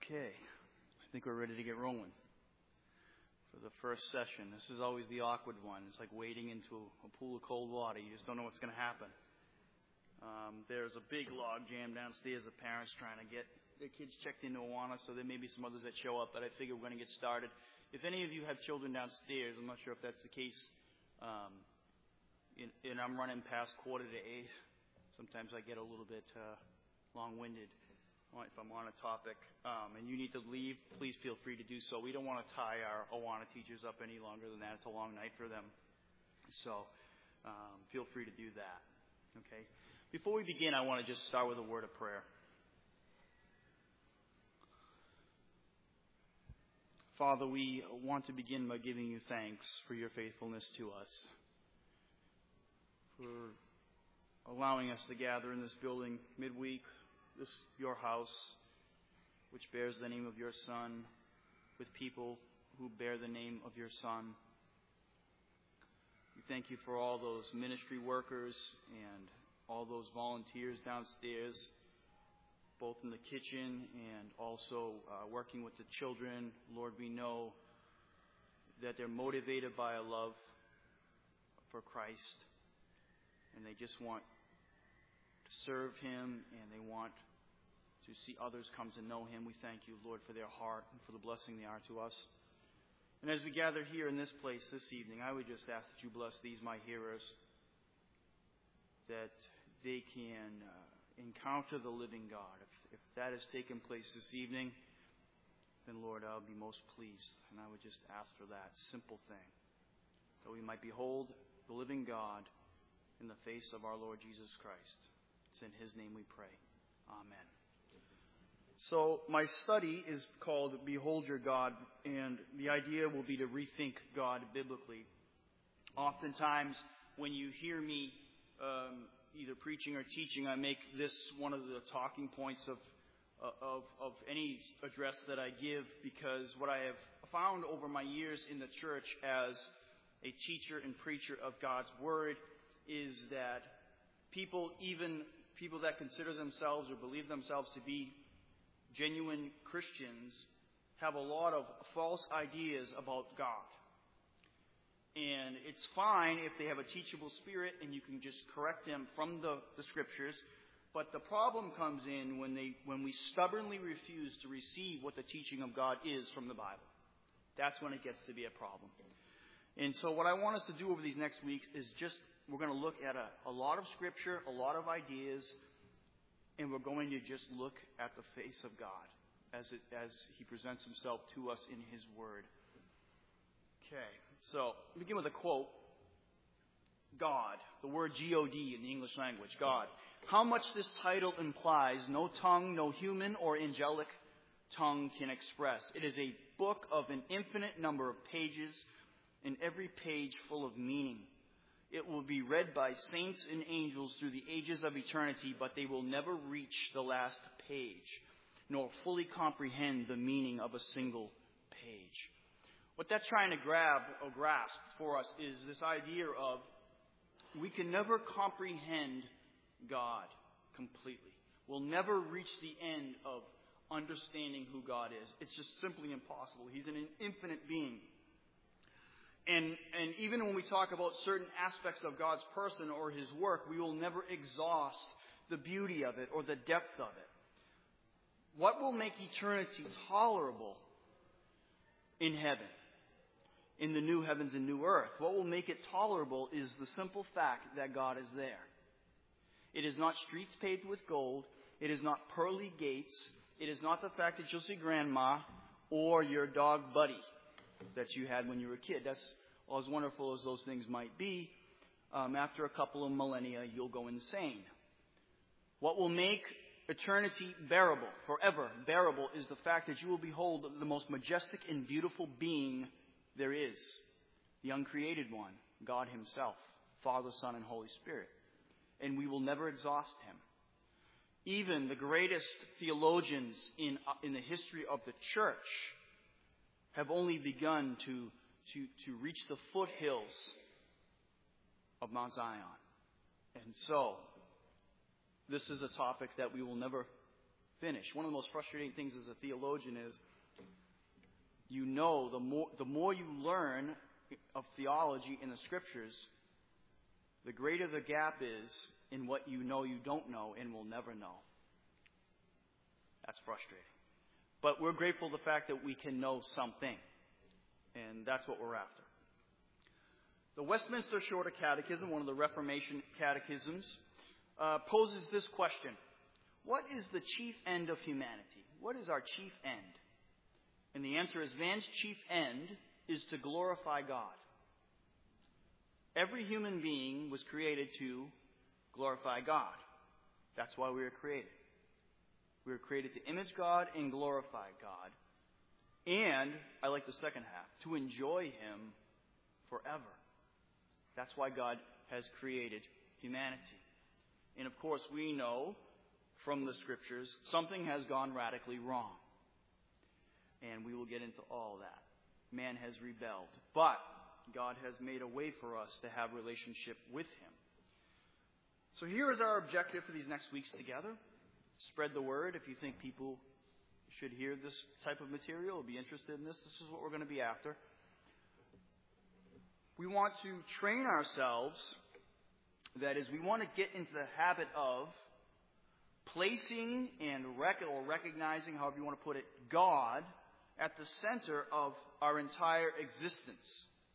Okay, I think we're ready to get rolling for the first session. This is always the awkward one. It's like wading into a pool of cold water. You just don't know what's going to happen. There's a big log jam downstairs of parents trying to get their kids checked into Awana, so there may be some others that show up, but I figure we're going to get started. If any of you have children downstairs, I'm not sure if that's the case, and I'm running past 7:45. Sometimes I get a little bit long-winded if I'm on a topic, and you need to leave, please feel free to do so. We don't want to tie our Awana teachers up any longer than that. It's a long night for them. So feel free to do that. Okay. Before we begin, I want to just start with a word of prayer. Father, we want to begin by giving you thanks for your faithfulness to us, for allowing us to gather in this building midweek, your house, which bears the name of your Son, with people who bear the name of your Son. We thank you for all those ministry workers and all those volunteers downstairs, both in the kitchen and also working with the children. Lord, we know that they're motivated by a love for Christ, and they just want to serve him, and they want to see others come to know him. We thank you, Lord, for their heart and for the blessing they are to us. And as we gather here in this place this evening, I would just ask that you bless these, my hearers, that they can encounter the living God. If that has taken place this evening, then, Lord, I'll be most pleased. And I would just ask for that simple thing, that we might behold the living God in the face of our Lord Jesus Christ. It's in his name we pray. Amen. So my study is called Behold Your God, and the idea will be to rethink God biblically. Oftentimes, when you hear me either preaching or teaching, I make this one of the talking points of any address that I give, because what I have found over my years in the church as a teacher and preacher of God's Word is that people that consider themselves or believe themselves to be genuine Christians have a lot of false ideas about God. And it's fine if they have a teachable spirit and you can just correct them from the Scriptures. But the problem comes in when we stubbornly refuse to receive what the teaching of God is from the Bible. That's when it gets to be a problem. And so what I want us to do over these next weeks is we're going to look at a lot of Scripture, a lot of ideas, and we're going to just look at the face of God as he presents himself to us in his Word. Okay, so we begin with a quote. God, the word G-O-D in the English language, God. How much this title implies, no tongue, no human or angelic tongue can express. It is a book of an infinite number of pages, and every page full of meaning. It will be read by saints and angels through the ages of eternity, but they will never reach the last page, nor fully comprehend the meaning of a single page. What that's trying to grab or grasp for us is this idea of we can never comprehend God completely. We'll never reach the end of understanding who God is. It's just simply impossible. He's an infinite being. And even when we talk about certain aspects of God's person or his work, we will never exhaust the beauty of it or the depth of it. What will make eternity tolerable in heaven, in the new heavens and new earth? What will make it tolerable is the simple fact that God is there. It is not streets paved with gold. It is not pearly gates. It is not the fact that you'll see grandma or your dog Buddy that you had when you were a kid. That's as wonderful as those things might be. After a couple of millennia, you'll go insane. What will make eternity bearable, forever bearable, is the fact that you will behold the most majestic and beautiful being there is, the uncreated one, God himself, Father, Son, and Holy Spirit. And we will never exhaust him. Even the greatest theologians in the history of the church have only begun to reach the foothills of Mount Zion. And so, this is a topic that we will never finish. One of the most frustrating things as a theologian is, the more you learn of theology in the Scriptures, the greater the gap is in what you don't know and will never know. That's frustrating. But we're grateful for the fact that we can know something. And that's what we're after. The Westminster Shorter Catechism, one of the Reformation catechisms, poses this question. What is the chief end of humanity? What is our chief end? And the answer is, man's chief end is to glorify God. Every human being was created to glorify God. That's why we were created. We were created to image God and glorify God. And, I like the second half, to enjoy Him forever. That's why God has created humanity. And of course, we know from the Scriptures something has gone radically wrong. And we will get into all that. Man has rebelled. But God has made a way for us to have relationship with Him. So here is our objective for these next weeks together. Spread the word. If you think people should hear this type of material or be interested in this, this is what we're going to be after. We want to train ourselves. That is, we want to get into the habit of placing and recognizing, however you want to put it, God at the center of our entire existence.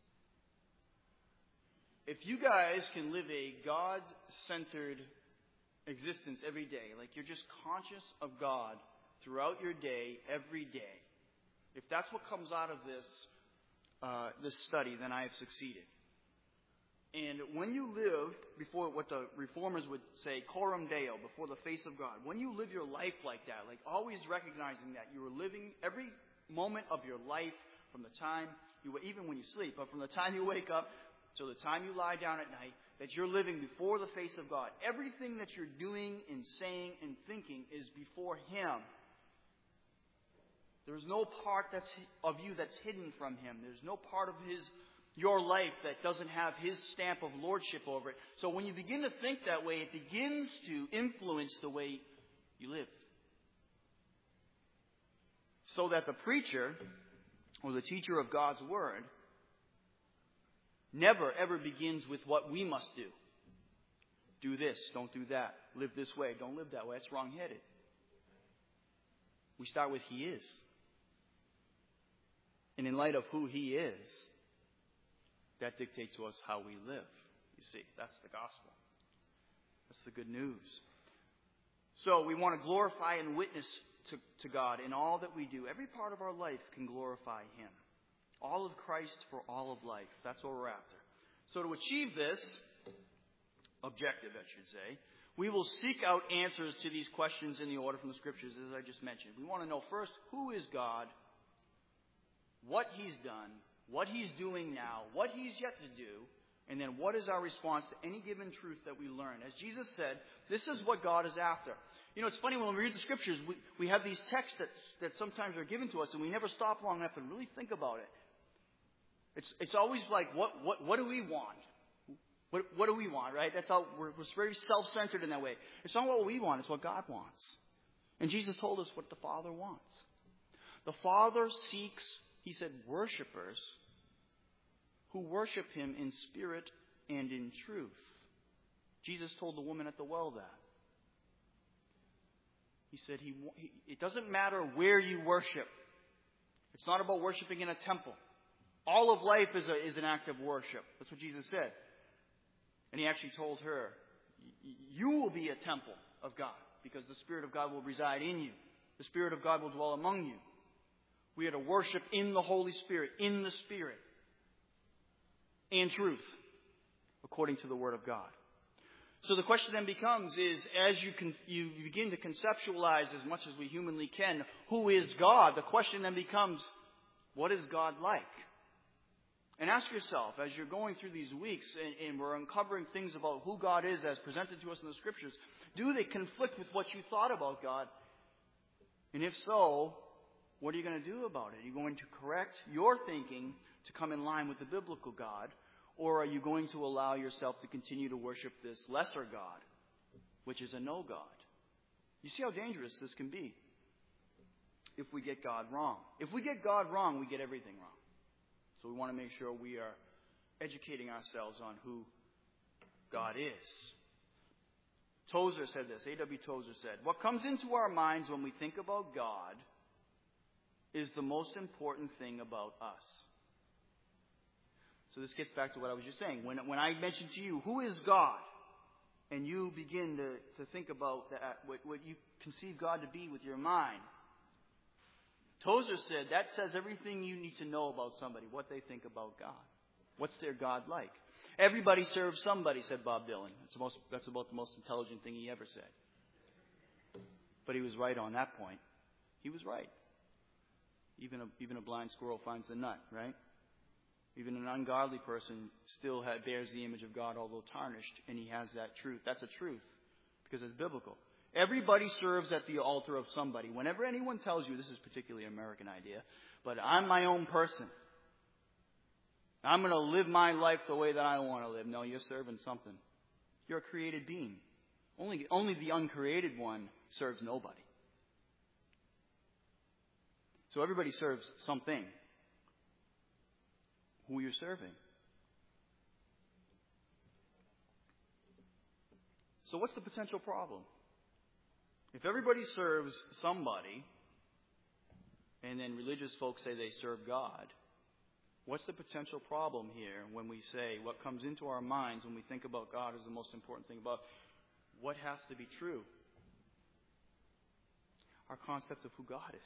If you guys can live a God-centered existence every day, like you're just conscious of God throughout your day, every day, if that's what comes out of this study, then I have succeeded. And when you live before what the Reformers would say, coram Deo, before the face of God, when you live your life like that, like always recognizing that you are living every moment of your life from the time even when you sleep, but from the time you wake up till the time you lie down at night, that you're living before the face of God. Everything that you're doing and saying and thinking is before Him. There's no part of you that's hidden from Him. There's no part of your life that doesn't have His stamp of lordship over it. So when you begin to think that way, it begins to influence the way you live. So that the preacher or the teacher of God's Word never ever begins with what we must do. Do this, don't do that. Live this way, don't live that way. That's wrong-headed. We start with He is. And in light of who He is, that dictates to us how we live. You see, that's the gospel. That's the good news. So we want to glorify and witness to God in all that we do. Every part of our life can glorify Him. All of Christ for all of life. That's what we're after. So to achieve this objective, I should say, we will seek out answers to these questions in the order from the Scriptures, as I just mentioned. We want to know first, who is God? What He's done? What He's doing now? What He's yet to do? And then what is our response to any given truth that we learn? As Jesus said, this is what God is after. You know, it's funny when we read the Scriptures, we have these texts that sometimes are given to us, and we never stop long enough and really think about it. It's always like, what do we want? What do we want, right? That's how we're very self-centered in that way. It's not what we want, it's what God wants. And Jesus told us what the Father wants. The Father seeks, He said, worshipers who worship Him in spirit and in truth. Jesus told the woman at the well that. He said, it doesn't matter where you worship. It's not about worshiping in a temple. All of life is an act of worship. That's what Jesus said. And He actually told her, you will be a temple of God because the Spirit of God will reside in you. The Spirit of God will dwell among you. We are to worship in the Holy Spirit, in the Spirit, and truth, according to the Word of God. So the question then becomes as you begin to conceptualize as much as we humanly can, who is God? The question then becomes, what is God like? And ask yourself, as you're going through these weeks and we're uncovering things about who God is as presented to us in the Scriptures, do they conflict with what you thought about God? And if so, what are you going to do about it? Are you going to correct your thinking to come in line with the biblical God? Or are you going to allow yourself to continue to worship this lesser God, which is a no God? You see how dangerous this can be if we get God wrong. If we get God wrong, we get everything wrong. So we want to make sure we are educating ourselves on who God is. Tozer said this, A.W. Tozer said, what comes into our minds when we think about God is the most important thing about us. So this gets back to what I was just saying. When I mentioned to you, who is God? And you begin to think about that, what you conceive God to be with your mind. Tozer said that says everything you need to know about somebody, what they think about God. What's their God like? Everybody serves somebody, said Bob Dylan. That's about the most intelligent thing he ever said. But he was right on that point. He was right. Even a blind squirrel finds the nut, right? Even an ungodly person still bears the image of God, although tarnished, and he has that truth. That's a truth, because it's biblical. Everybody serves at the altar of somebody. Whenever anyone tells you, this is particularly an American idea, but I'm my own person. I'm going to live my life the way that I want to live. No, you're serving something. You're a created being. Only the uncreated one serves nobody. So everybody serves something. Who you're serving. So what's the potential problem? If everybody serves somebody, and then religious folks say they serve God, what's the potential problem here when we say what comes into our minds when we think about God is the most important thing about what has to be true? Our concept of who God is.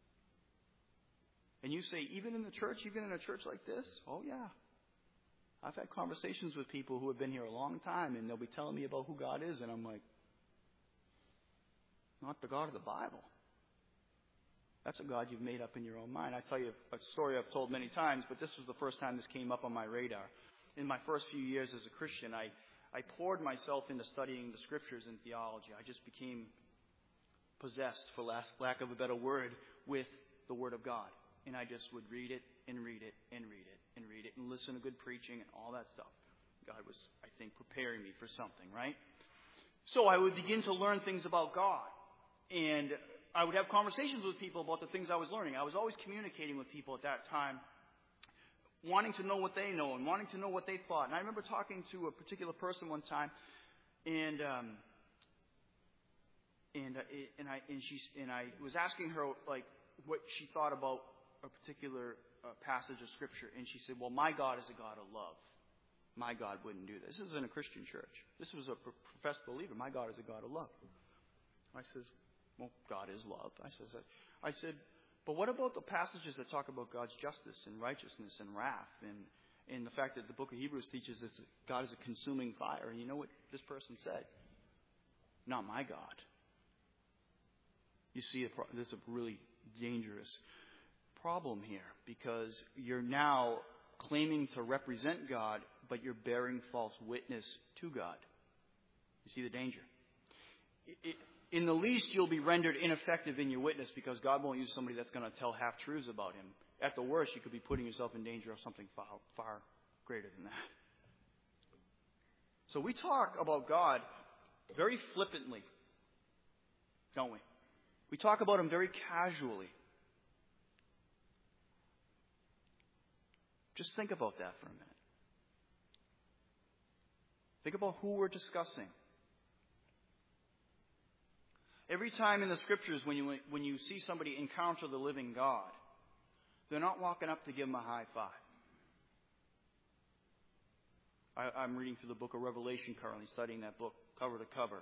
And you say, even in a church like this? Oh, yeah. I've had conversations with people who have been here a long time, and they'll be telling me about who God is, and I'm like, not the God of the Bible. That's a God you've made up in your own mind. I tell you a story I've told many times, but this was the first time this came up on my radar. In my first few years as a Christian, I poured myself into studying the Scriptures and theology. I just became possessed, for lack of a better word, with the Word of God. And I just would read it and read it and read it and read it and listen to good preaching and all that stuff. God was, I think, preparing me for something, right? So I would begin to learn things about God. And I would have conversations with people about the things I was learning. I was always communicating with people at that time, wanting to know what they know and wanting to know what they thought. And I remember talking to a particular person one time, and I was asking her like what she thought about a particular passage of Scripture, and she said, well, my God is a God of love. My God wouldn't do this. This is in a Christian church. This was a professed believer. My God is a God of love. I says, well, God is love. I said, but what about the passages that talk about God's justice and righteousness and wrath and the fact that the book of Hebrews teaches that God is a consuming fire? And you know what this person said? Not my God. You see, there's a really dangerous problem here, because you're now claiming to represent God, but you're bearing false witness to God. You see the danger? In the least, you'll be rendered ineffective in your witness, because God won't use somebody that's going to tell half-truths about Him. At the worst, you could be putting yourself in danger of something far, far greater than that. So we talk about God very flippantly, don't we? We talk about Him very casually. Just think about that for a minute. Think about who we're discussing. Every time in the Scriptures when you see somebody encounter the living God, they're not walking up to give Him a high five. I'm reading through the book of Revelation currently, studying that book cover to cover.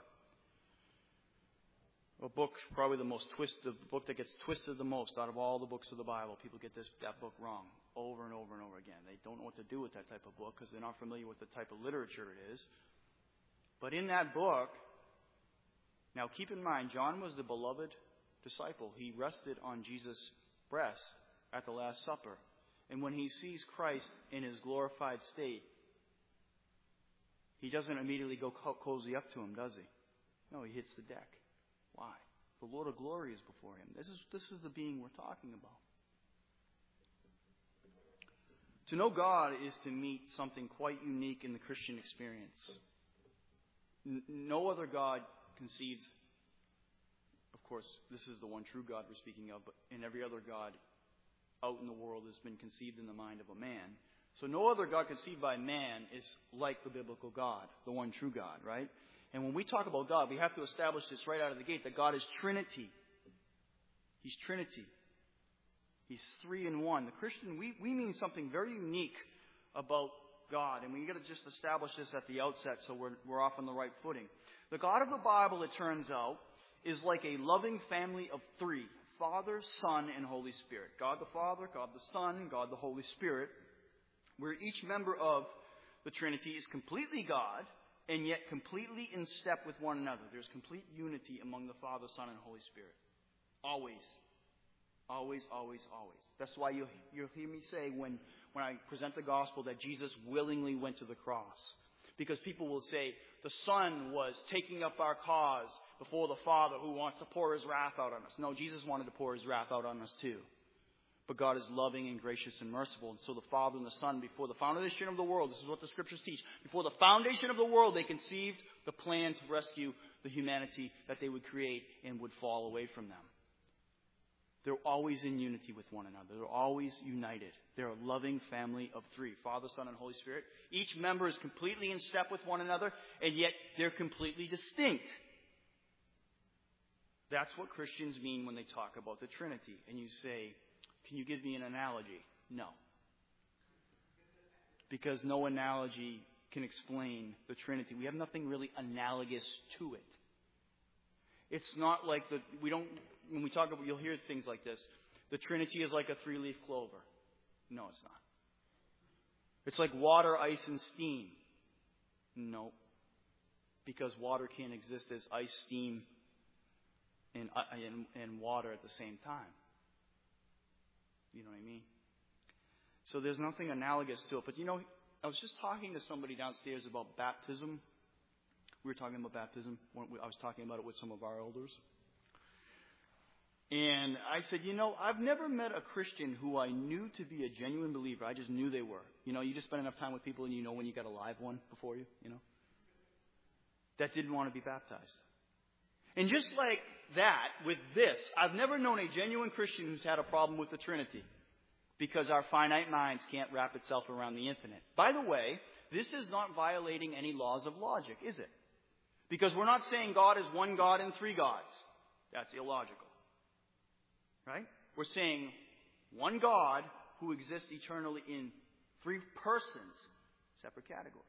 A book, probably the book that gets twisted the most out of all the books of the Bible. People get that book wrong over and over and over again. They don't know what to do with that type of book because they're not familiar with the type of literature it is. But in that book, now keep in mind, John was the beloved disciple. He rested on Jesus' breast at the Last Supper. And when he sees Christ in His glorified state, he doesn't immediately go cozy up to Him, does he? No, he hits the deck. Why? The Lord of glory is before him. This is the being we're talking about. To know God is to meet something quite unique in the Christian experience. No other God conceived course, this is the one true God we're speaking of, but in every other God out in the world has been conceived in the mind of a man. So no other God conceived by man is like the biblical God, the one true God, right? And when we talk about God, we have to establish this right out of the gate, that God is Trinity. He's Trinity. He's 3 in 1. The Christian, we mean something very unique about God, and we got to just establish this at the outset so we're off on the right footing. The God of the Bible, it turns out, is like a loving family of 3: Father, Son, and Holy Spirit. God the Father, God the Son, God the Holy Spirit, where each member of the Trinity is completely God and yet completely in step with one another. There's complete unity among the Father, Son, and Holy Spirit. Always. Always, always, always. That's why you'll hear me say when I present the gospel that Jesus willingly went to the cross. Because people will say the Son was taking up our cause before the Father who wants to pour His wrath out on us. No, Jesus wanted to pour His wrath out on us too. But God is loving and gracious and merciful. And so the Father and the Son, before the foundation of the world, this is what the Scriptures teach, before the foundation of the world, they conceived the plan to rescue the humanity that they would create and would fall away from them. They're always in unity with one another. They're always united. They're a loving family of 3, Father, Son, and Holy Spirit. Each member is completely in step with one another, and yet they're completely distinct. That's what Christians mean when they talk about the Trinity. And you say, can you give me an analogy? No. Because no analogy can explain the Trinity. We have nothing really analogous to it. It's not like when we talk about, you'll hear things like this. The Trinity is like a 3-leaf clover. No, it's not. It's like water, ice, and steam. No. Because water can't exist as ice, steam, and water at the same time. You know what I mean? So there's nothing analogous to it. But I was just talking to somebody downstairs about baptism. We were talking about baptism. I was talking about it with some of our elders. And I said, I've never met a Christian who I knew to be a genuine believer. I just knew they were. You just spend enough time with people and you know when you got a live one before you, that didn't want to be baptized. And just like that, with this, I've never known a genuine Christian who's had a problem with the Trinity. Because our finite minds can't wrap itself around the infinite. By the way, this is not violating any laws of logic, is it? Because we're not saying God is one God and 3 gods. That's illogical. Right? We're saying one God who exists eternally in 3 persons, separate categories.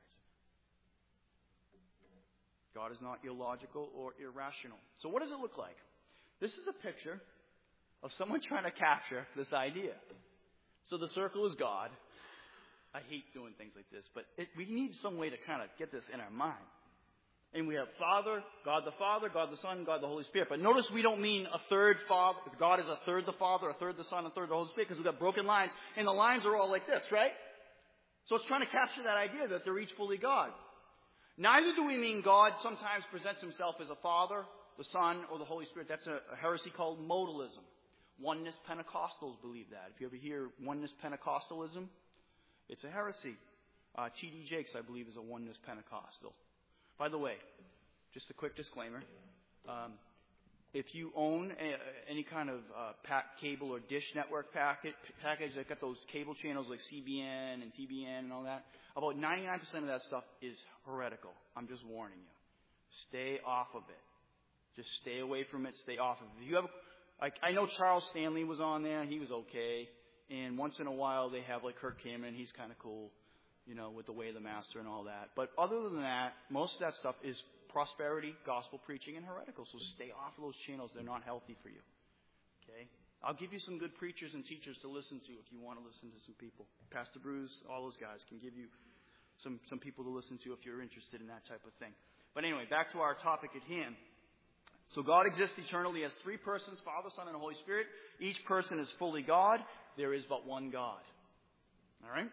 God is not illogical or irrational. So what does it look like? This is a picture of someone trying to capture this idea. So the circle is God. I hate doing things like this, but we need some way to kind of get this in our mind. And we have Father, God the Son, God the Holy Spirit. But notice we don't mean a third Father. God is a third the Father, a third the Son, a third the Holy Spirit, because we've got broken lines. And the lines are all like this, right? So it's trying to capture that idea that they're each fully God. Neither do we mean God sometimes presents Himself as a Father, the Son, or the Holy Spirit. That's a heresy called modalism. Oneness Pentecostals believe that. If you ever hear Oneness Pentecostalism, it's a heresy. T.D. Jakes, I believe, is a Oneness Pentecostal. By the way, just a quick disclaimer. If you own any kind of cable or dish network package that got those cable channels like CBN and TBN and all that, about 99% of that stuff is heretical. I'm just warning you. Stay off of it. Just stay away from it. Stay off of it. If you have, I know Charles Stanley was on there. He was okay. And once in a while they have like Kirk Cameron. He's kind of cool, with the Way of the Master and all that. But other than that, most of that stuff is prosperity, gospel preaching, and heretical. So stay off of those channels. They're not healthy for you. Okay? I'll give you some good preachers and teachers to listen to if you want to listen to some people. Pastor Bruce, all those guys can give you some people to listen to if you're interested in that type of thing. But anyway, back to our topic at hand. So God exists eternally as 3 persons, Father, Son, and Holy Spirit. Each person is fully God. There is but one God. All right?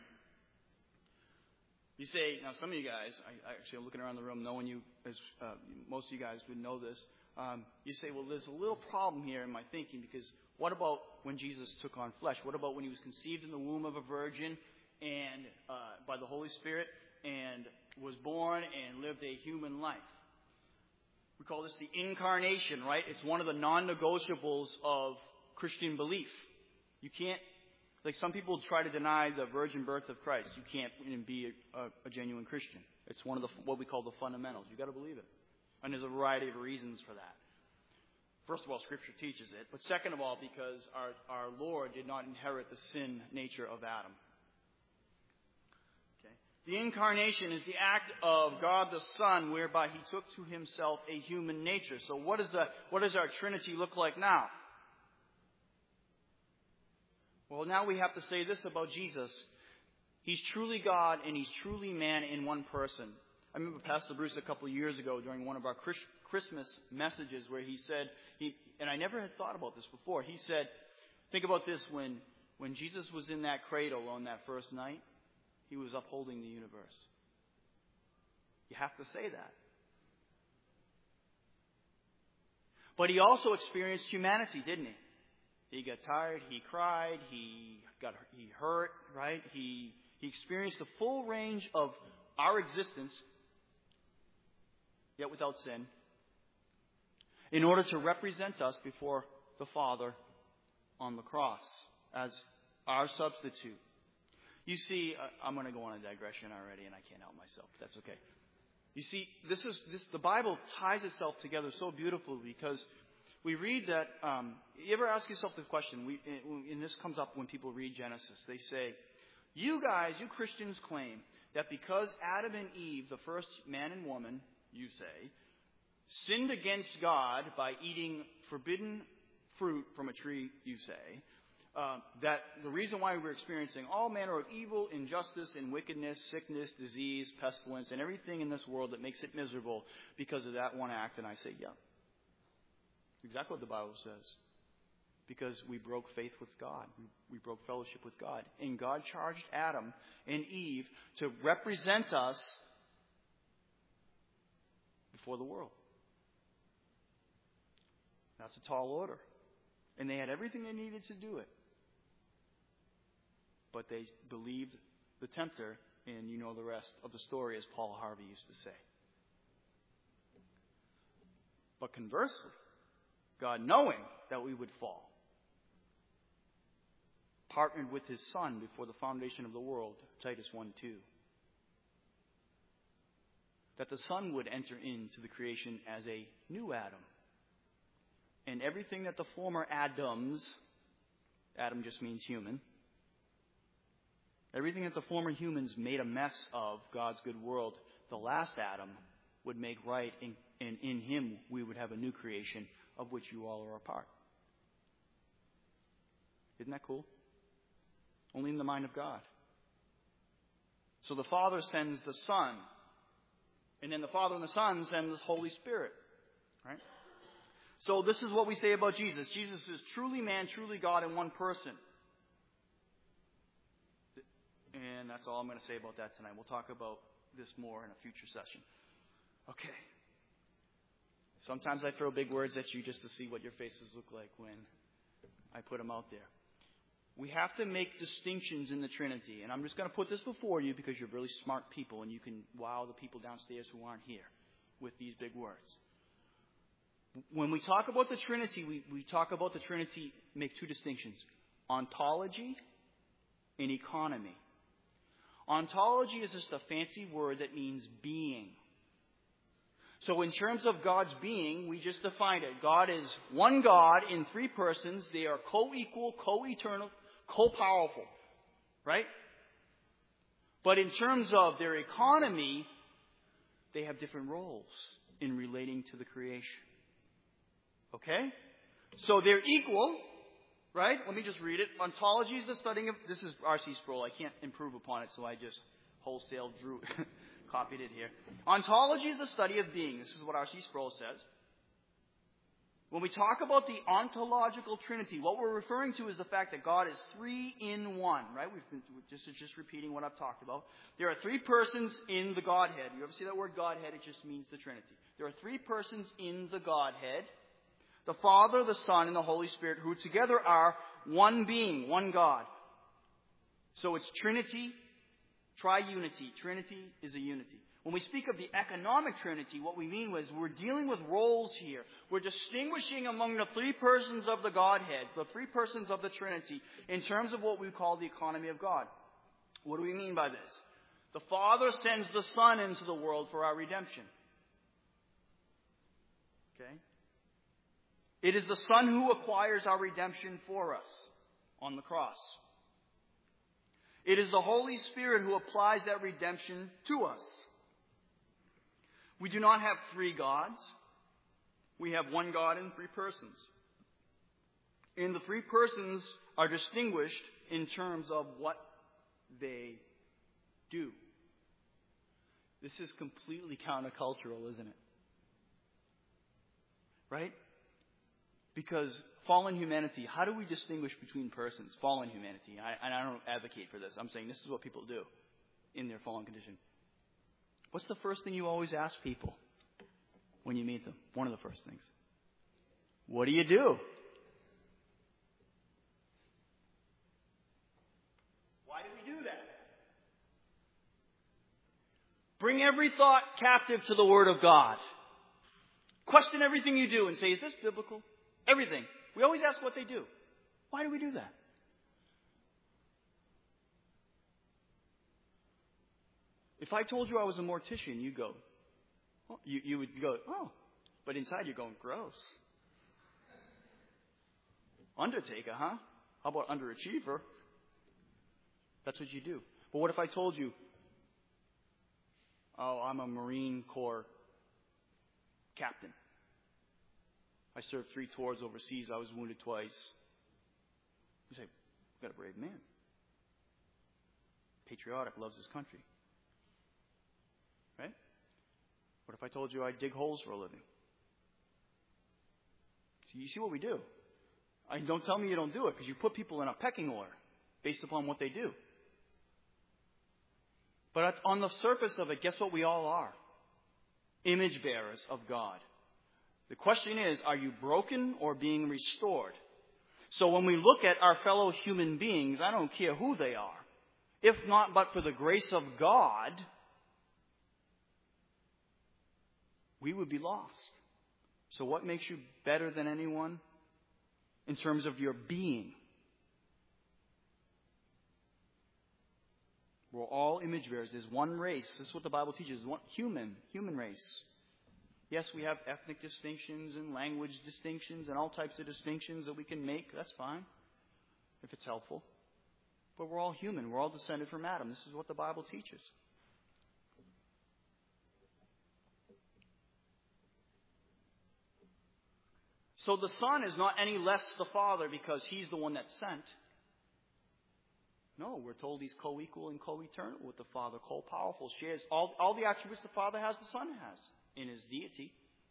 You say, now some of you guys, I'm looking around the room knowing you, as most of you guys would know this, you say, well, there's a little problem here in my thinking, because what about when Jesus took on flesh? What about when He was conceived in the womb of a virgin and by the Holy Spirit and was born and lived a human life? We call this the incarnation, right? It's one of the non-negotiables of Christian belief. You can't, like some people try to deny the virgin birth of Christ. You can't be a genuine Christian. It's one of what we call the fundamentals. You've got to believe it. And there's a variety of reasons for that. First of all, Scripture teaches it. But second of all, because our Lord did not inherit the sin nature of Adam. Okay. The incarnation is the act of God the Son whereby He took to Himself a human nature. So what does our Trinity look like now? Well, now we have to say this about Jesus. He's truly God and He's truly man in one person. I remember Pastor Bruce a couple of years ago during one of our Christmas messages where he said, and I never had thought about this before, he said, think about this, when Jesus was in that cradle on that first night, He was upholding the universe. You have to say that. But He also experienced humanity, didn't He? He got tired, He cried, he hurt, right? He experienced the full range of our existence, yet without sin, in order to represent us before the Father on the cross as our substitute. You see, I'm going to go on a digression already, and I can't help myself. But that's okay. You see, the Bible ties itself together so beautifully because we read that. You ever ask yourself the question? And this comes up when people read Genesis. They say, "You Christians claim that because Adam and Eve, the first man and woman, you say, sinned against God by eating forbidden fruit from a tree, you say, that the reason why we're experiencing all manner of evil, injustice, and wickedness, sickness, disease, pestilence, and everything in this world that makes it miserable because of that one act." And I say, yeah. Exactly what the Bible says. Because we broke faith with God. We broke fellowship with God. And God charged Adam and Eve to represent us before the world. That's a tall order. And they had everything they needed to do it. But they believed the tempter, and you know the rest of the story, as Paul Harvey used to say. But conversely, God, knowing that we would fall, partnered with His Son before the foundation of the world, Titus 1:2. That the Son would enter into the creation as a new Adam. And everything that the former Adams, Adam just means human, everything that the former humans made a mess of God's good world, the last Adam would make right, and in Him we would have a new creation of which you all are a part. Isn't that cool? Only in the mind of God. So the Father sends the Son. And then the Father and the Son send the Holy Spirit. Right? So this is what we say about Jesus. Jesus is truly man, truly God in one person. And that's all I'm going to say about that tonight. We'll talk about this more in a future session. Okay. Sometimes I throw big words at you just to see what your faces look like when I put them out there. We have to make distinctions in the Trinity. And I'm just going to put this before you because you're really smart people and you can wow the people downstairs who aren't here with these big words. When we talk about the Trinity, we talk about the Trinity, make two distinctions. Ontology and economy. Ontology is just a fancy word that means being. So in terms of God's being, we just defined it. God is one God in three persons. They are co-equal, co-eternal, co-powerful. Right? But in terms of their economy, they have different roles in relating to the creation. Okay? So they're equal. Right? Let me just read it. Ontology is the studying of... This is R.C. Sproul. I can't improve upon it, so I just wholesale copied it here. Ontology is the study of being. This is what R.C. Sproul says. When we talk about the ontological Trinity, what we're referring to is the fact that God is three in one. Right? This is just repeating what I've talked about. There are three persons in the Godhead. You ever see that word Godhead? It just means the Trinity. There are three persons in the Godhead. The Father, the Son, and the Holy Spirit, who together are one being, one God. So it's Trinity, triunity. Trinity is a unity. When we speak of the economic Trinity, what we mean was we're dealing with roles here. We're distinguishing among the three persons of the Godhead, the three persons of the Trinity, in terms of what we call the economy of God. What do we mean by this? The Father sends the Son into the world for our redemption. Okay? It is the Son who acquires our redemption for us on the cross. It is the Holy Spirit who applies that redemption to us. We do not have three gods. We have one God in three persons. And the three persons are distinguished in terms of what they do. This is completely countercultural, isn't it? Right? Because fallen humanity, how do we distinguish between persons? Fallen humanity. And I don't advocate for this. I'm saying this is what people do in their fallen condition. What's the first thing you always ask people when you meet them? One of the first things. What do you do? Why do we do that? Bring every thought captive to the Word of God. Question everything you do and say, is this biblical? Everything. We always ask what they do. Why do we do that? If I told you I was a mortician, you go, oh, you would go, oh, but inside you're going, gross. Undertaker, huh? How about underachiever? That's what you do. But what if I told you, oh, I'm a Marine Corps captain. I served 3 tours overseas. I was wounded twice. You say, we've got a brave man. Patriotic, loves his country. Right? What if I told you I dig holes for a living? So you see what we do. Don't tell me you don't do it, because you put people in a pecking order based upon what they do. But on the surface of it, guess what we all are? Image bearers of God. The question is, are you broken or being restored? So when we look at our fellow human beings, I don't care who they are. If not but for the grace of God, we would be lost. So what makes you better than anyone in terms of your being? We're all image bearers. There's one race. This is what the Bible teaches. One human race. Yes, we have ethnic distinctions and language distinctions and all types of distinctions that we can make. That's fine, if it's helpful. But we're all human. We're all descended from Adam. This is what the Bible teaches. So the Son is not any less the Father because He's the one that's sent. No, we're told He's co-equal and co-eternal with the Father, co-powerful, shares all the attributes the Father has, the Son has in His deity.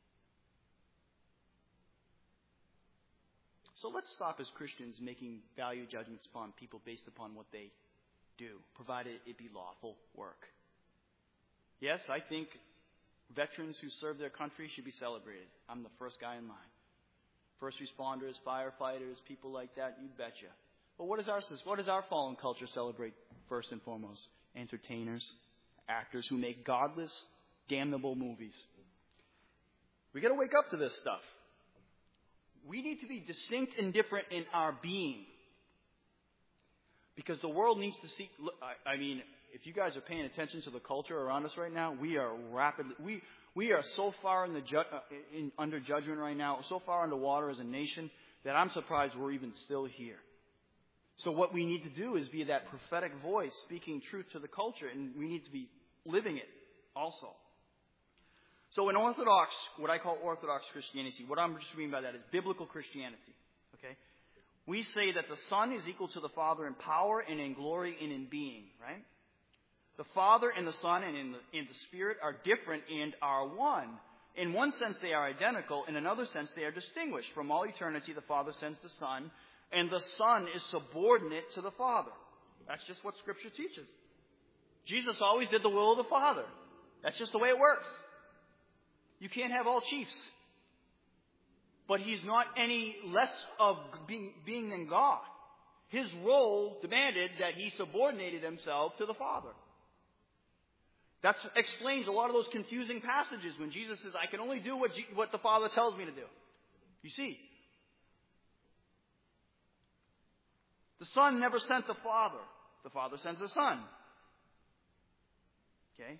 So let's stop as Christians making value judgments upon people based upon what they do, provided it be lawful work. Yes, I think veterans who serve their country should be celebrated. I'm the first guy in line. First responders, firefighters, people like that, you betcha. But what does our fallen culture celebrate first and foremost? Entertainers, actors who make godless, damnable movies. We got to wake up to this stuff. We need to be distinct and different in our being. Because the world needs to see, I mean, if you guys are paying attention to the culture around us right now, we are rapidly, we are so far under judgment right now, so far underwater as a nation, that I'm surprised we're even still here. So what we need to do is be that prophetic voice speaking truth to the culture, and we need to be living it also. So in Orthodox, what I call Orthodox Christianity, what I'm just meaning by that is biblical Christianity. Okay? We say that the Son is equal to the Father in power and in glory and in being, right? The Father and the Son and in the Spirit are different and are one. In one sense, they are identical. In another sense, they are distinguished. From all eternity, the Father sends the Son, and the Son is subordinate to the Father. That's just what Scripture teaches. Jesus always did the will of the Father. That's just the way it works. You can't have all chiefs. But He's not any less of being than God. His role demanded that He subordinated Himself to the Father. That explains a lot of those confusing passages when Jesus says, I can only do what the Father tells me to do. You see, the Son never sent the Father. The Father sends the Son. Okay?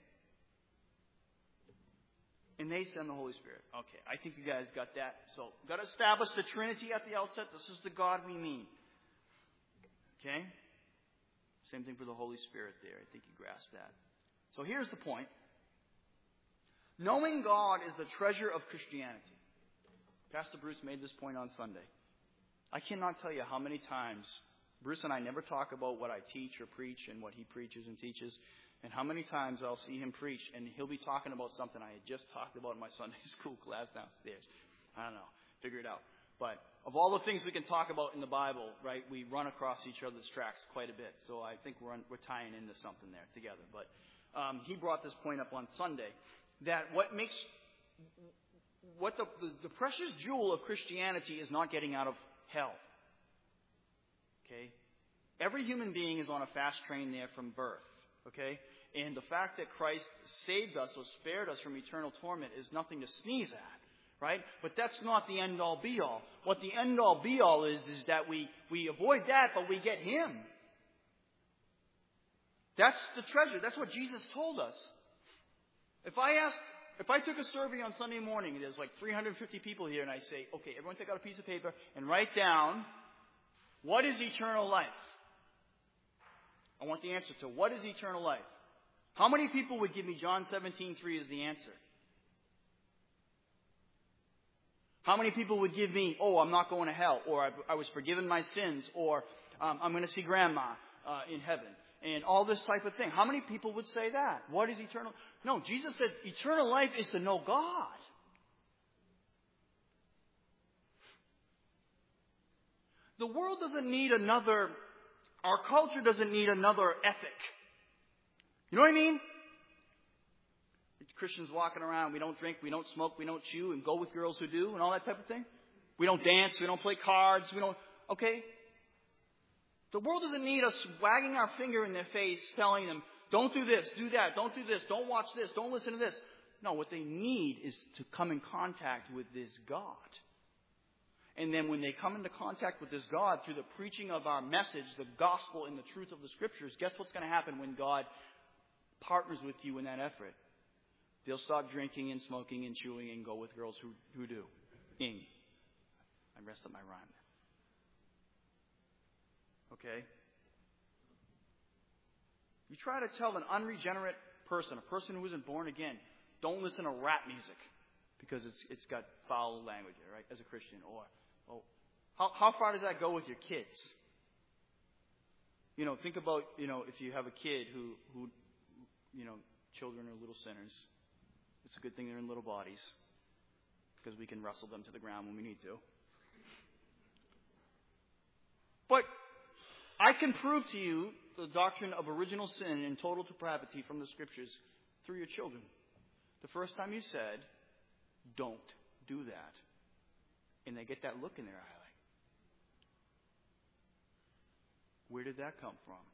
And they send the Holy Spirit. Okay, I think you guys got that. So, got to establish the Trinity at the outset. This is the God we mean. Okay? Same thing for the Holy Spirit there. I think you grasped that. So here's the point. Knowing God is the treasure of Christianity. Pastor Bruce made this point on Sunday. I cannot tell you how many times Bruce and I never talk about what I teach or preach and what he preaches and teaches. And how many times I'll see him preach and he'll be talking about something I had just talked about in my Sunday school class downstairs. I don't know. Figure it out. But of all the things we can talk about in the Bible, right, we run across each other's tracks quite a bit. So I think we're tying into something there together. But he brought this point up on Sunday, that the precious jewel of Christianity is not getting out of hell. Okay? Every human being is on a fast train there from birth. Okay? And the fact that Christ saved us or spared us from eternal torment is nothing to sneeze at. Right? But that's not the end-all, be-all. What the end-all, be-all is that we avoid that, but we get Him. That's the treasure. That's what Jesus told us. If I took a survey on Sunday morning, and there's like 350 people here, and I say, okay, everyone take out a piece of paper and write down, what is eternal life? I want the answer to what is eternal life. How many people would give me John 17:3 as the answer? How many people would give me, I'm not going to hell, or I was forgiven my sins, or I'm going to see Grandma in heaven, and all this type of thing? How many people would say that? What is eternal? No, Jesus said eternal life is to know God. The world doesn't need our culture doesn't need another ethic. You know what I mean? Christians walking around, we don't drink, we don't smoke, we don't chew, and go with girls who do, and all that type of thing. We don't dance, we don't play cards, okay? The world doesn't need us wagging our finger in their face, telling them, don't do this, do that, don't do this, don't watch this, don't listen to this. No, what they need is to come in contact with this God. And then when they come into contact with this God through the preaching of our message, the gospel and the truth of the Scriptures, guess what's going to happen when God partners with you in that effort? They'll stop drinking and smoking and chewing and go with girls who do. I messed up my rhyme. Okay? You try to tell an unregenerate person, a person who isn't born again, don't listen to rap music because it's got foul language, right, as a Christian. Or how far does that go with your kids? Think about, if you have a kid who children are little sinners. It's a good thing they're in little bodies because we can wrestle them to the ground when we need to. But I can prove to you the doctrine of original sin and total depravity from the Scriptures through your children. The first time you said, don't do that. And they get that look in their eye like, where did that come from?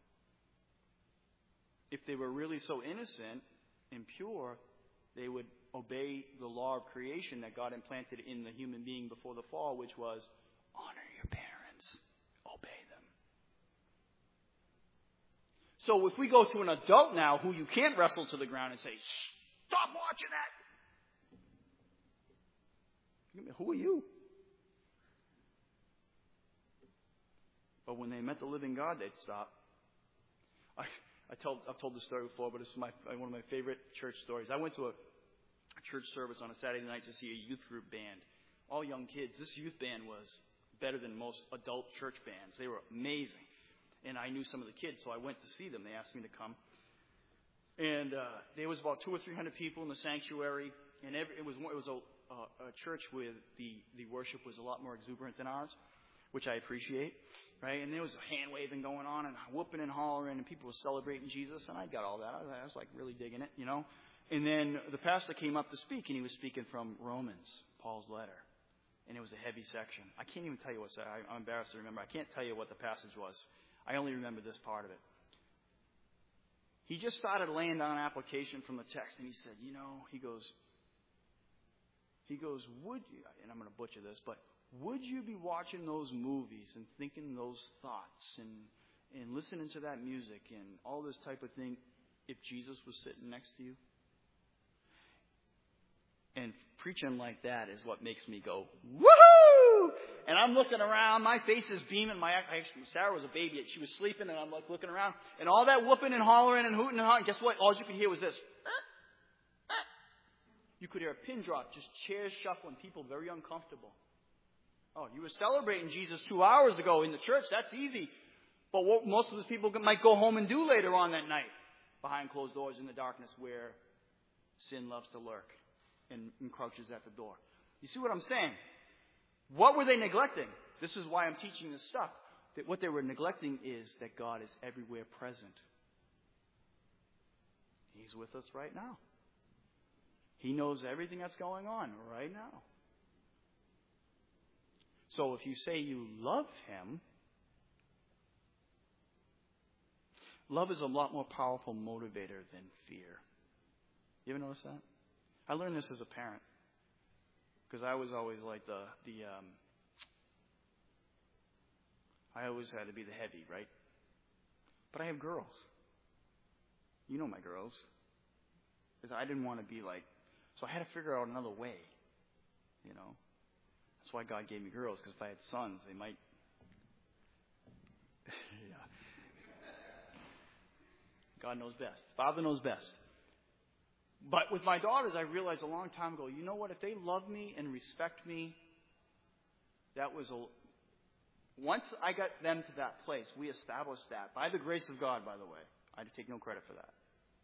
If they were really so innocent and pure, they would obey the law of creation that God implanted in the human being before the fall, which was honor your parents, obey them. So if we go to an adult now who you can't wrestle to the ground and say, stop watching that. Who are you? But when they met the living God, they'd stop. I've told this story before, but it's one of my favorite church stories. I went to a church service on a Saturday night to see a youth group band. All young kids. This youth band was better than most adult church bands. They were amazing. And I knew some of the kids, so I went to see them. They asked me to come. And there was about 200 or 300 people in the sanctuary. And it was a church where the worship was a lot more exuberant than ours, which I appreciate. Right? And there was hand waving going on and whooping and hollering and people were celebrating Jesus. And I got all that. I was like really digging it, And then the pastor came up to speak and he was speaking from Romans, Paul's letter. And it was a heavy section. I can't even tell you what's that. I'm embarrassed to remember. I can't tell you what the passage was. I only remember this part of it. he just started laying down an application from the text, and he said, he goes, would you, and I'm going to butcher this, but would you be watching those movies and thinking those thoughts and listening to that music and all this type of thing if Jesus was sitting next to you? And preaching like that is what makes me go, woohoo! And I'm looking around, my face is beaming. Sarah was a baby, she was sleeping, and I'm like looking around, and all that whooping and hollering and hooting and hollering. Guess what? All you could hear was this. You could hear a pin drop, just chairs shuffling, people very uncomfortable. Oh, you were celebrating Jesus 2 hours ago in the church. That's easy. But what most of those people might go home and do later on that night, behind closed doors in the darkness where sin loves to lurk and encroaches at the door. You see what I'm saying? What were they neglecting? This is why I'm teaching this stuff. That what they were neglecting is that God is everywhere present. He's with us right now. He knows everything that's going on right now. So if you say you love Him, love is a lot more powerful motivator than fear. You ever notice that? I learned this as a parent. Because I was always like I always had to be the heavy, right? But I have girls. You know my girls. Because I didn't want to be like, so I had to figure out another way, That's why God gave me girls, because if I had sons, they might, yeah. God knows best. Father knows best. But with my daughters, I realized a long time ago, you know what? If they love me and respect me, once I got them to that place, we established that. By the grace of God, by the way. I take no credit for that.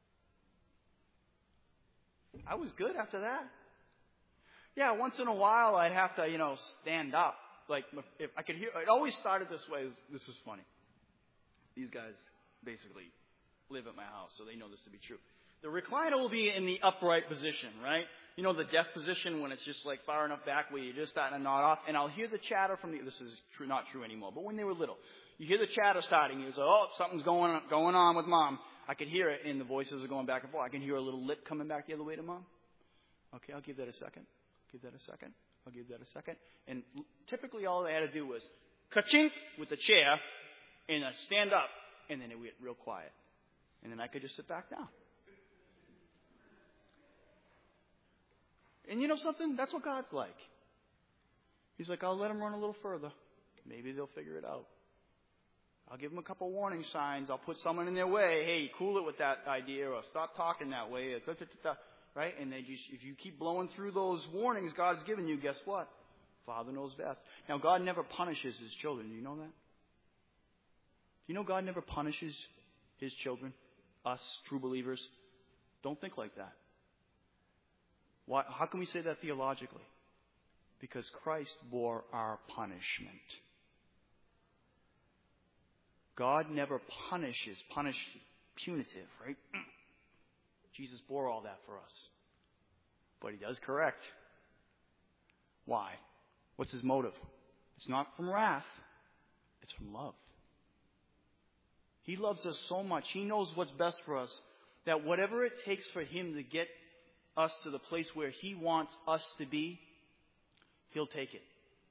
I was good after that. Yeah, once in a while I'd have to, stand up. Like, if I could hear, it always started this way. This is funny. These guys basically live at my house, so they know this to be true. The recliner will be in the upright position, right? The deaf position when it's just like far enough back where you're just starting to nod off. And I'll hear the chatter from this is not true anymore, but when they were little, you hear the chatter starting. You say, oh, something's going on with Mom. I could hear it, and the voices are going back and forth. I can hear a little lip coming back the other way to Mom. Okay, I'll give that a second. Give that a second. I'll give that a second. And typically all they had to do was ka-chink with the chair and stand up, and then it would get real quiet. And then I could just sit back down. And you know something? That's what God's like. He's like, I'll let them run a little further. Maybe they'll figure it out. I'll give them a couple warning signs. I'll put someone in their way. Hey, cool it with that idea, or stop talking that way, or right? And if you keep blowing through those warnings God's given you, guess what? Father knows best. Now, God never punishes His children. Do you know that? Do you know God never punishes His children? Us, true believers? Don't think like that. Why? How can we say that theologically? Because Christ bore our punishment. God never punishes punitive, right? Jesus bore all that for us. But He does correct. Why? What's His motive? It's not from wrath. It's from love. He loves us so much. He knows what's best for us, that whatever it takes for Him to get us to the place where He wants us to be, He'll take it.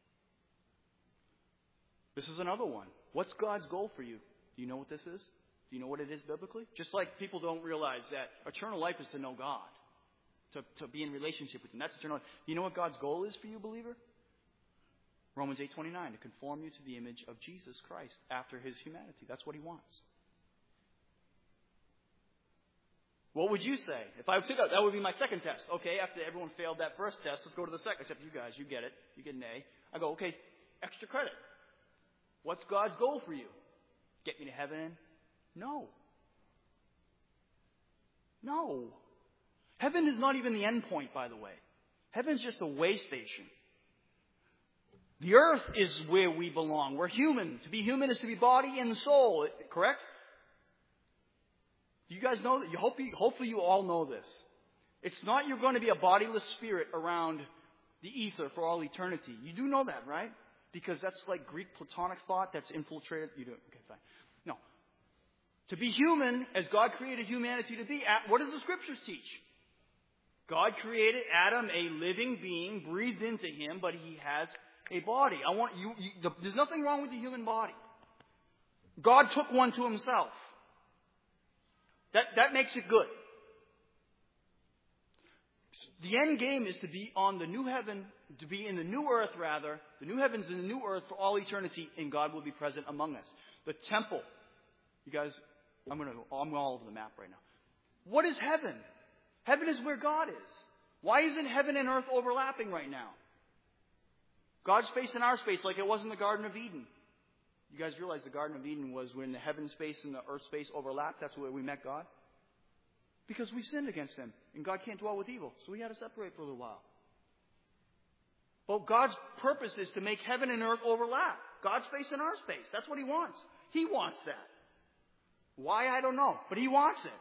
This is another one. What's God's goal for you? Do you know what this is? Do you know what it is biblically? Just like people don't realize that eternal life is to know God, to be in relationship with Him. That's eternal life. Do you know what God's goal is for you, believer? Romans 8:29, to conform you to the image of Jesus Christ after His humanity. That's what He wants. What would you say? If I took out, that would be my second test. Okay, after everyone failed that first test, let's go to the second. Except you guys, you get it. You get an A. I go, okay, extra credit. What's God's goal for you? Get me to heaven? No. No. Heaven is not even the end point, by the way. Heaven's just a way station. The earth is where we belong. We're human. To be human is to be body and soul. Correct? You guys know that? Hopefully you all know this. It's not you're going to be a bodiless spirit around the ether for all eternity. You do know that, right? Because that's like Greek Platonic thought that's infiltrated. You do. Okay, fine. No. To be human, as God created humanity to be, what does the Scriptures teach? God created Adam a living being, breathed into him, but he has a body. There's nothing wrong with the human body. God took one to himself. That makes it good. The end game is to be on the new heaven, to be in the new earth rather, the new heavens and the new earth for all eternity, and God will be present among us. The temple. You guys, I'm all over the map right now. What is heaven? Heaven is where God is. Why isn't heaven and earth overlapping right now? God's space and our space, like it was in the Garden of Eden. You guys realize the Garden of Eden was when the heaven space and the earth space overlapped. That's where we met God. Because we sinned against him. And God can't dwell with evil. So we had to separate for a little while. But God's purpose is to make heaven and earth overlap. God's space and our space. That's what he wants. He wants that. Why, I don't know. But he wants it.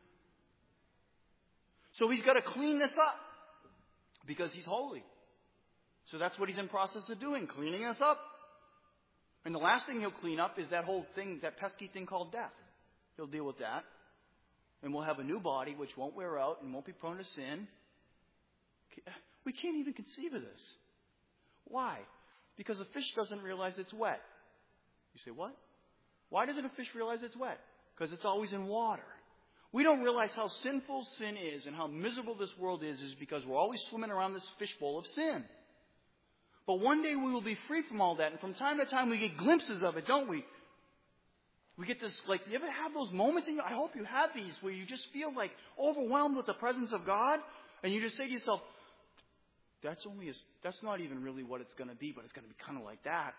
So he's got to clean this up. Because he's holy. So that's what he's in process of doing. Cleaning us up. And the last thing he'll clean up is that whole thing, that pesky thing called death. He'll deal with that. And we'll have a new body which won't wear out and won't be prone to sin. We can't even conceive of this. Why? Because a fish doesn't realize it's wet. You say, what? Why doesn't a fish realize it's wet? Because it's always in water. We don't realize how sinful sin is and how miserable this world is because we're always swimming around this fishbowl of sin. But one day we will be free from all that. And from time to time we get glimpses of it, don't we? We get this, like, you ever have those moments I hope you have these, where you just feel like overwhelmed with the presence of God. And you just say to yourself, that's not even really what it's going to be, but it's going to be kind of like that.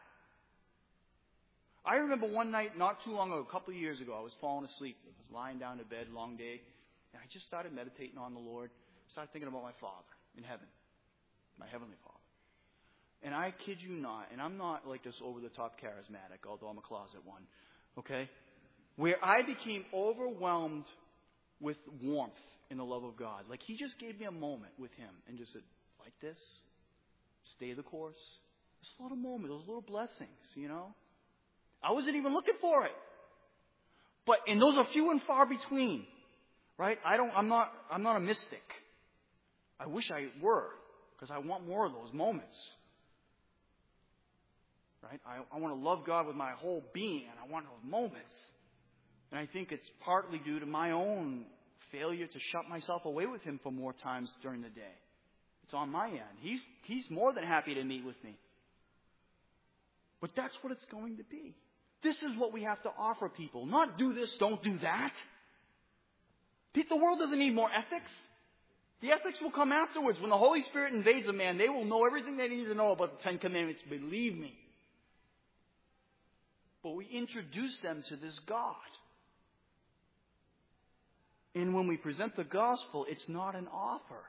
I remember one night, not too long ago, a couple of years ago, I was falling asleep. I was lying down in bed, long day. And I just started meditating on the Lord. Started thinking about my Father in heaven. My Heavenly Father. And I kid you not, and I'm not like this over-the-top charismatic, although I'm a closet one, okay? Where I became overwhelmed with warmth in the love of God. Like he just gave me a moment with him and just said, like this, stay the course. This little moment, those little blessings, you know? I wasn't even looking for it. And those are few and far between, right? I'm not a mystic. I wish I were, because I want more of those moments. Right? I want to love God with my whole being, and I want those moments. And I think it's partly due to my own failure to shut myself away with him for more times during the day. It's on my end. He's more than happy to meet with me. But that's what it's going to be. This is what we have to offer people. Not do this, don't do that. The world doesn't need more ethics. The ethics will come afterwards. When the Holy Spirit invades a man, they will know everything they need to know about the Ten Commandments. Believe me. But we introduce them to this God. And when we present the gospel, it's not an offer.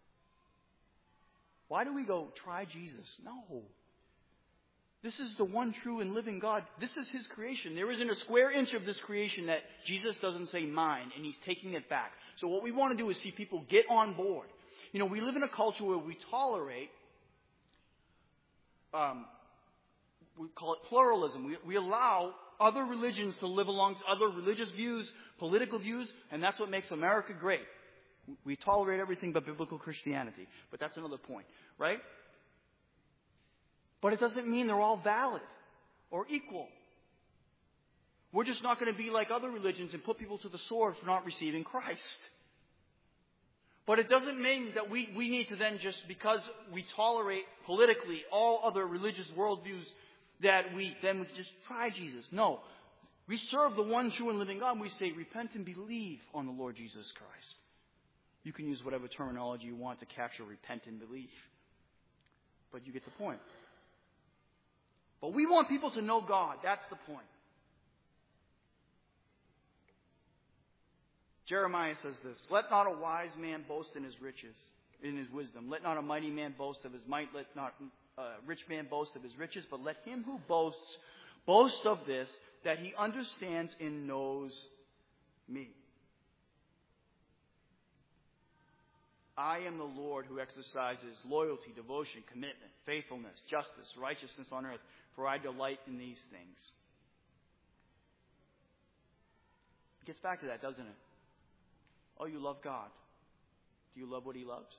Why do we go, try Jesus? No. This is the one true and living God. This is his creation. There isn't a square inch of this creation that Jesus doesn't say mine, and he's taking it back. So what we want to do is see people get on board. You know, we live in a culture where we tolerate, we call it pluralism. We allow other religions to live along other religious views, political views, and that's what makes America great. We tolerate everything but biblical Christianity. But that's another point, right? But it doesn't mean they're all valid or equal. We're just not going to be like other religions and put people to the sword for not receiving Christ. But it doesn't mean that we need to then just, because we tolerate politically all other religious worldviews, that we just try Jesus. No. We serve the one true and living God. We say, repent and believe on the Lord Jesus Christ. You can use whatever terminology you want to capture repent and believe. But you get the point. But we want people to know God. That's the point. Jeremiah says this, let not a wise man boast in his riches, in his wisdom. Let not a mighty man boast of his might. Let not a rich man boast of his riches. But let him who boasts, boast of this, that he understands and knows me. I am the Lord who exercises loyalty, devotion, commitment, faithfulness, justice, righteousness on earth, for I delight in these things. It gets back to that, doesn't it? Oh, you love God. Do you love what He loves?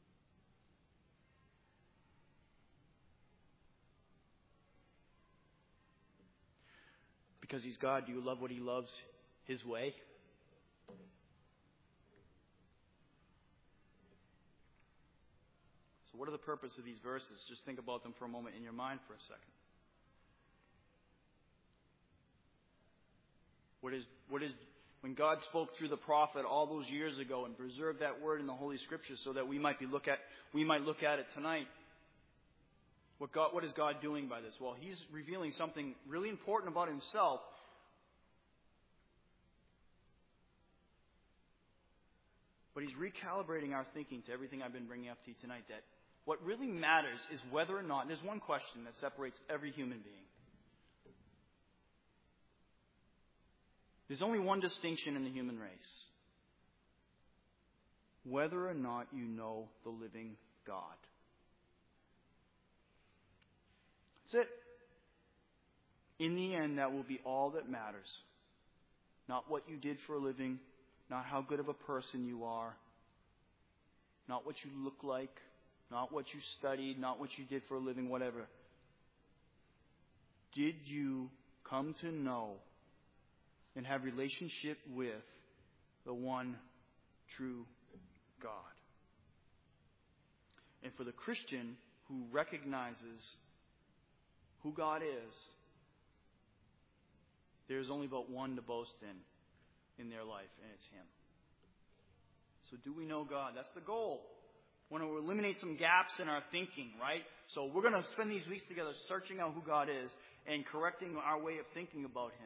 Because He's God, do you love what He loves His way? So what are the purpose of these verses? Just think about them for a moment in your mind for a second. What is when God spoke through the prophet all those years ago and preserved that word in the Holy Scriptures so that we might look at it tonight? What is God doing by this? Well, He's revealing something really important about Himself. But He's recalibrating our thinking to everything I've been bringing up to you tonight, that what really matters is whether or not, there's one question that separates every human being. There's only one distinction in the human race. Whether or not you know the living God. That's it. In the end, that will be all that matters. Not what you did for a living, not how good of a person you are, not what you look like, not what you studied, not what you did for a living, whatever. Did you come to know and have relationship with the one true God? And for the Christian who recognizes who God is, there's only but one to boast in their life, and it's Him. So do we know God? That's the goal. We want to eliminate some gaps in our thinking, right? So we're going to spend these weeks together searching out who God is and correcting our way of thinking about Him.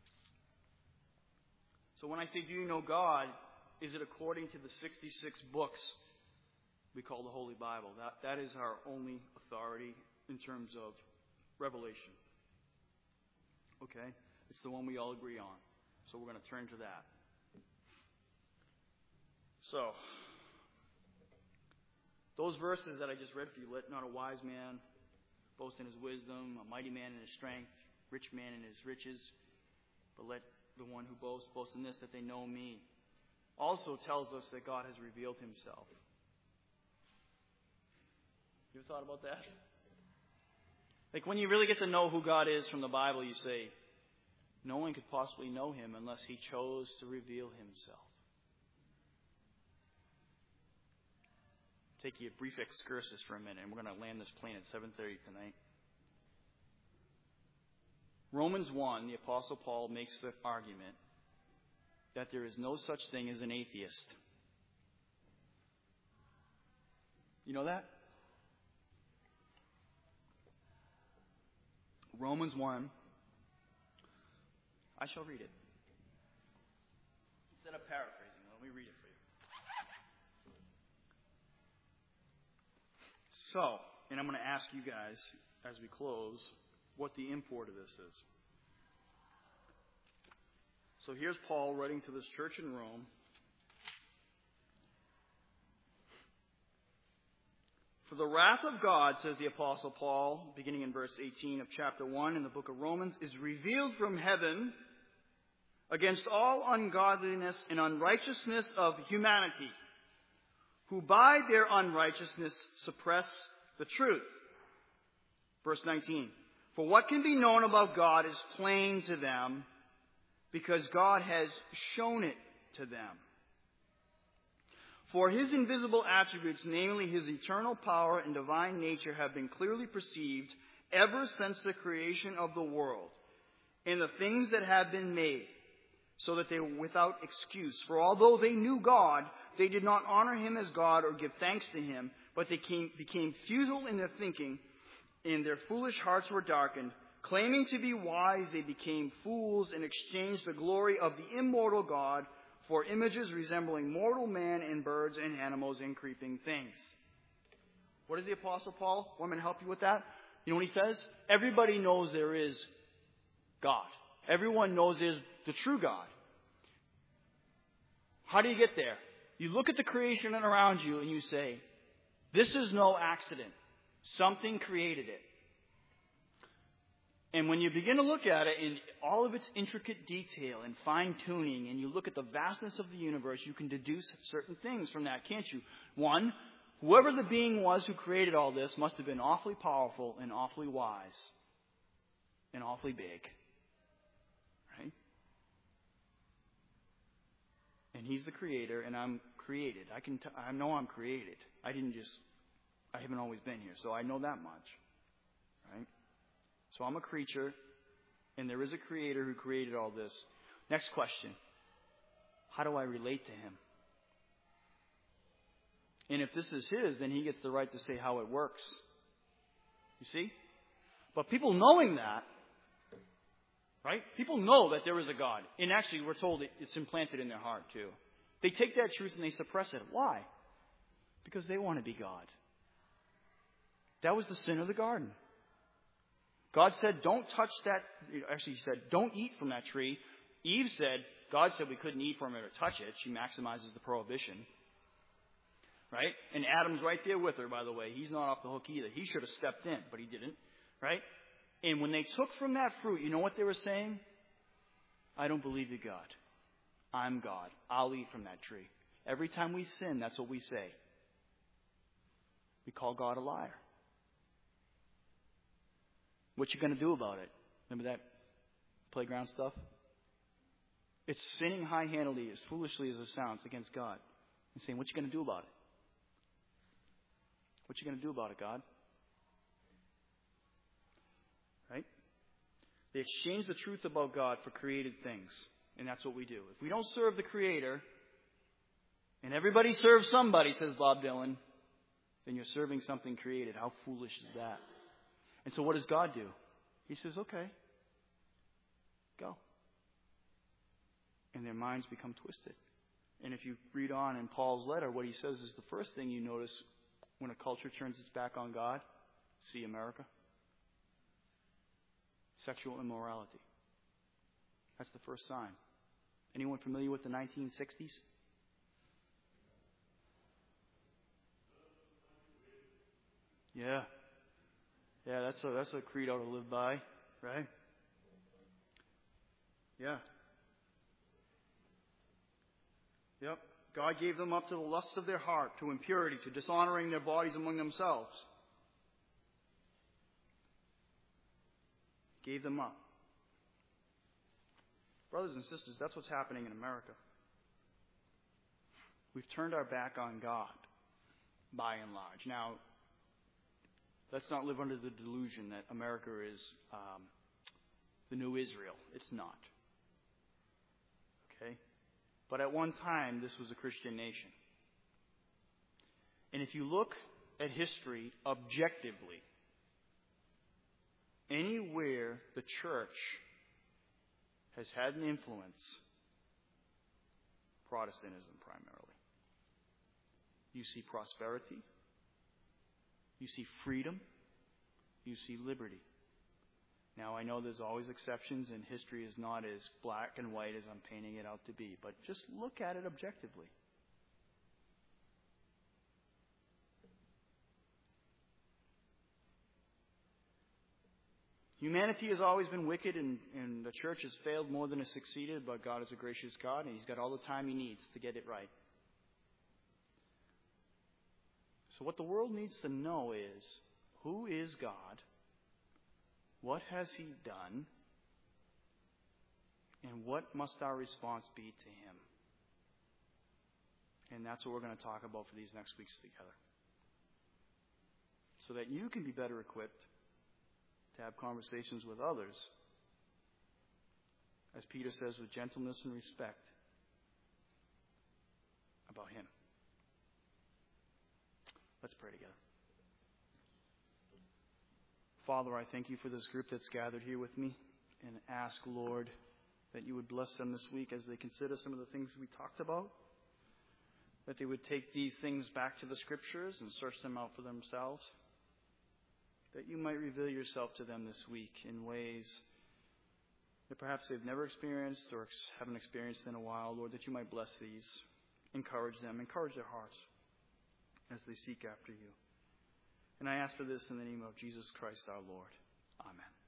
So when I say, do you know God, is it according to the 66 books we call the Holy Bible? That is our only authority in terms of revelation. Okay? It's the one we all agree on. So we're going to turn to that. So, those verses that I just read for you, let not a wise man boast in his wisdom, a mighty man in his strength, rich man in his riches, but let the one who boasts boast in this, that they know me. Also tells us that God has revealed Himself. You ever thought about that? Like when you really get to know who God is from the Bible, you say, no one could possibly know Him unless He chose to reveal Himself. Take you a brief excursus for a minute, and we're going to land this plane at 7:30 tonight. Romans 1, the Apostle Paul makes the argument that there is no such thing as an atheist. You know that? Romans 1. I shall read it. Instead of paraphrasing, let me read it for you. So, and I'm going to ask you guys, as we close, what the import of this is. So here's Paul writing to this church in Rome. For the wrath of God, says the Apostle Paul, beginning in verse 18 of chapter 1 in the book of Romans, is revealed from heaven against all ungodliness and unrighteousness of humanity, who by their unrighteousness suppress the truth. Verse 19. For what can be known about God is plain to them, because God has shown it to them. For His invisible attributes, namely His eternal power and divine nature, have been clearly perceived ever since the creation of the world, in the things that have been made, so that they were without excuse. For although they knew God, they did not honor Him as God or give thanks to Him, but they became futile in their thinking, and their foolish hearts were darkened. Claiming to be wise, they became fools and exchanged the glory of the immortal God for images resembling mortal man and birds and animals and creeping things. What does the Apostle Paul want me to help you with that? You know what he says? Everybody knows there is God. Everyone knows there's the true God. How do you get there? You look at the creation around you and you say, this is no accident. Something created it. And when you begin to look at it in all of its intricate detail and fine-tuning, and you look at the vastness of the universe, you can deduce certain things from that, can't you? One, whoever the being was who created all this must have been awfully powerful and awfully wise and awfully big. Right? And He's the Creator, and I'm created. I know I'm created. I haven't always been here, so I know that much. Right? So I'm a creature, and there is a Creator who created all this. Next question. How do I relate to Him? And if this is His, then He gets the right to say how it works. You see? But people knowing that, right? People know that there is a God. And actually, we're told it's implanted in their heart, too. They take that truth and they suppress it. Why? Because they want to be God. That was the sin of the garden. God said, don't touch that. Actually, He said, don't eat from that tree. God said we couldn't eat from it or touch it. She maximizes the prohibition. Right? And Adam's right there with her, by the way. He's not off the hook either. He should have stepped in, but he didn't. Right? And when they took from that fruit, you know what they were saying? I don't believe you, God. I'm God. I'll eat from that tree. Every time we sin, that's what we say. We call God a liar. What you going to do about it? Remember that playground stuff? It's sinning high-handedly, as foolishly as it sounds, against God. And saying, what you going to do about it? What you going to do about it, God? Right? They exchange the truth about God for created things. And that's what we do. If we don't serve the Creator, and everybody serves somebody, says Bob Dylan, then you're serving something created. How foolish is that? And so what does God do? He says, okay, go. And their minds become twisted. And if you read on in Paul's letter, what he says is the first thing you notice when a culture turns its back on God, see America. Sexual immorality. That's the first sign. Anyone familiar with the 1960s? Yeah. Yeah, that's a credo to live by, right? Yeah. Yep. God gave them up to the lust of their heart, to impurity, to dishonoring their bodies among themselves. Gave them up. Brothers and sisters, that's what's happening in America. We've turned our back on God, by and large. Now, let's not live under the delusion that America is the new Israel. It's not. Okay? But at one time, this was a Christian nation. And if you look at history objectively, anywhere the church has had an influence, Protestantism primarily, you see prosperity, you see freedom, you see liberty. Now, I know there's always exceptions, and history is not as black and white as I'm painting it out to be, but just look at it objectively. Humanity has always been wicked, and the church has failed more than has succeeded, but God is a gracious God, and He's got all the time He needs to get it right. So what the world needs to know is, who is God? What has He done? And what must our response be to Him? And that's what we're going to talk about for these next weeks together. So that you can be better equipped to have conversations with others, as Peter says, with gentleness and respect about Him. Let's pray together. Father, I thank You for this group that's gathered here with me, and ask, Lord, that You would bless them this week as they consider some of the things we talked about, that they would take these things back to the Scriptures and search them out for themselves, that You might reveal Yourself to them this week in ways that perhaps they've never experienced or haven't experienced in a while. Lord, that You might bless these, encourage them, encourage their hearts as they seek after You. And I ask for this in the name of Jesus Christ our Lord. Amen.